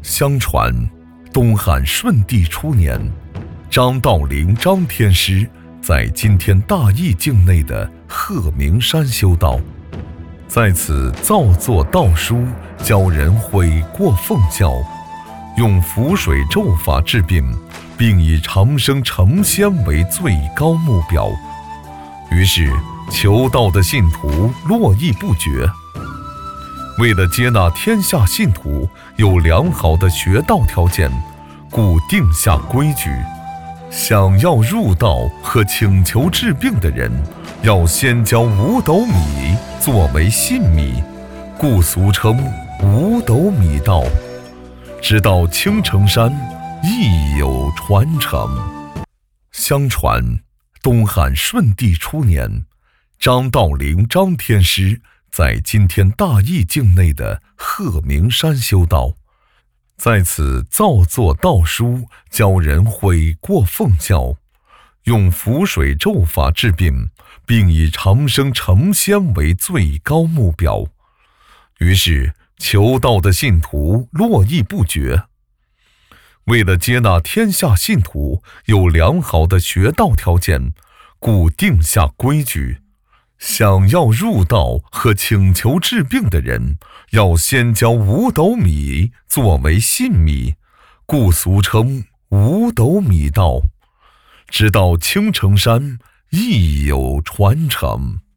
相传，东汉顺帝初年，张道陵张天师在今天大邑境内的鹤鸣山修道，在此造作道书，教人悔过奉教，用符水咒法治病，并以长生成仙为最高目标。于是求道的信徒络绎不绝。为了接纳天下信徒有良好的学道条件，故定下规矩：想要入道和请求治病的人，要先交5斗米作为信米，故俗称5斗米道。直到青城山亦有传承。相传，东汉顺帝初年，张道陵张天师在今天大邑境内的鹤鸣山修道，在此造作道书，教人悔过奉教，用符水咒法治病，并以长生成仙为最高目标。于是求道的信徒络绎不绝。为了接纳天下信徒有良好的学道条件，故定下规矩：想要入道和请求治病的人，要先交5斗米作为信米，故俗称5斗米道。直到青城山亦有传承。